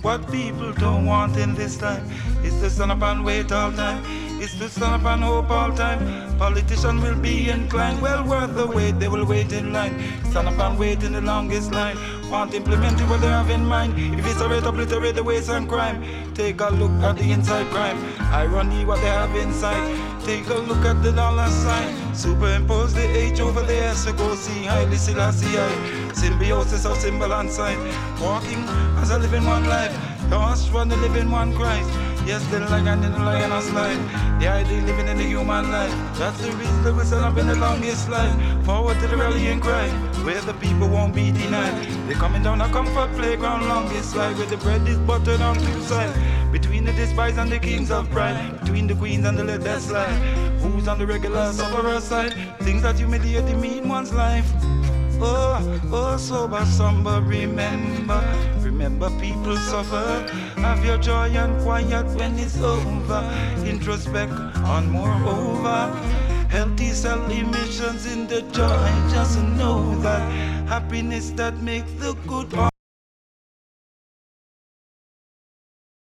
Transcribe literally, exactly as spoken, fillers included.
What people don't want in this time is to stand up and wait all time. Is to stand up and hope all time. Politicians will be inclined, well worth the wait, they will wait in line. Stand up and wait in the longest line. Want to implement what they have in mind. If it's a rate, obliterate the waste and crime. Take a look at the inside crime. Irony what they have inside. Take a look at the dollar sign. Superimpose the H over the S. So go see Haile Selassie I. Symbiosis of symbol and sign. Walking as I live in one life. Lost one to live in one Christ. Yes, the lion in the lion's life. The idea living in the human life. That's the reason that we stand up in the longest line. Forward to the rallying cry, where the people won't be denied. They're coming down a comfort playground longest life, where the bread is buttered on two sides. Between the despised and the kings of pride. Between the queens and the let that slide. Who's on the regular sufferer side? Things that humiliate the mean one's life. Oh, oh, sober, somber, remember. Remember people suffer. Have your joy and quiet when it's over. Introspect on moreover. Healthy self-emissions in the joy. Just know that happiness that makes the good.